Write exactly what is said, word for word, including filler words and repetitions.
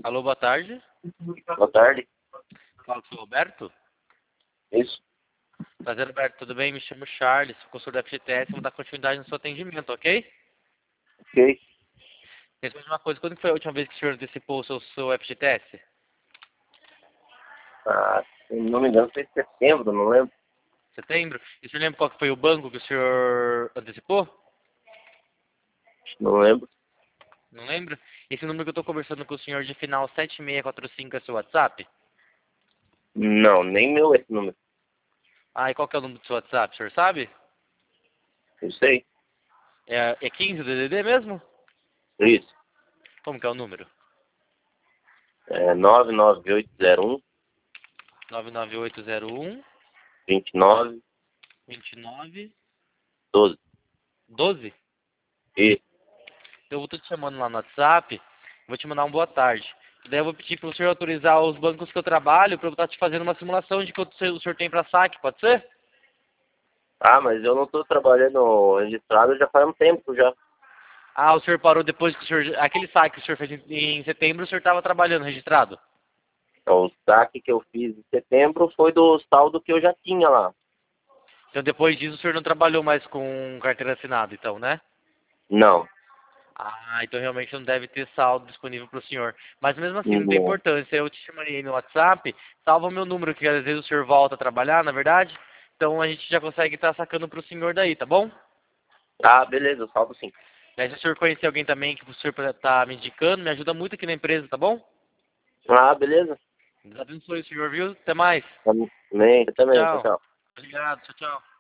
Alô, boa tarde. Boa tarde. Fala com o seu Roberto. Isso. Prazer, Roberto. Tudo bem? Me chamo Charles, sou consultor da F G T S. Vou dar continuidade no seu atendimento, ok? Ok. Responde uma coisa. Quando que foi a última vez que o senhor antecipou o seu, seu F G T S? Ah, se não me engano, foi em setembro, não lembro. Setembro? E o senhor lembra qual que foi o banco que o senhor antecipou? Não lembro. Não lembra? Esse número que eu estou conversando com o senhor de final sete seis quatro cinco é seu WhatsApp? Não, nem meu esse número. Ah, e qual que é o número do seu WhatsApp? O senhor sabe? Eu sei. É, é quinze o D D D mesmo? Isso. Como que é o número? É nove nove oito zero um, nove nove oito zero um, dois nove dois nove, doze. doze? Isso. Eu vou estar te chamando lá no WhatsApp, vou te mandar um boa tarde. Daí eu vou pedir para o senhor autorizar os bancos que eu trabalho para eu estar te fazendo uma simulação de quanto o senhor tem para saque, pode ser? Ah, mas eu não estou trabalhando registrado já faz um tempo já. Ah, o senhor parou depois que o senhor... Aquele saque que o senhor fez em em setembro, o senhor estava trabalhando registrado? Então, o saque que eu fiz em setembro foi do saldo que eu já tinha lá. Então depois disso o senhor não trabalhou mais com carteira assinada, então, né? Não. Ah, então realmente não deve ter saldo disponível para o senhor. Mas mesmo assim, não tem Não. importância. Eu te chamaria aí no WhatsApp, salva o meu número, que às vezes o senhor volta a trabalhar, na verdade. Então a gente já consegue estar sacando para o senhor daí, tá bom? Ah, beleza, eu salvo sim. Daí se o senhor conhecer alguém também que o senhor tá me indicando, me ajuda muito aqui na empresa, tá bom? Ah, beleza. Deus abençoe o senhor, viu? Até mais. Também, Tchau, também, tchau, tchau. tchau. Obrigado, tchau, tchau.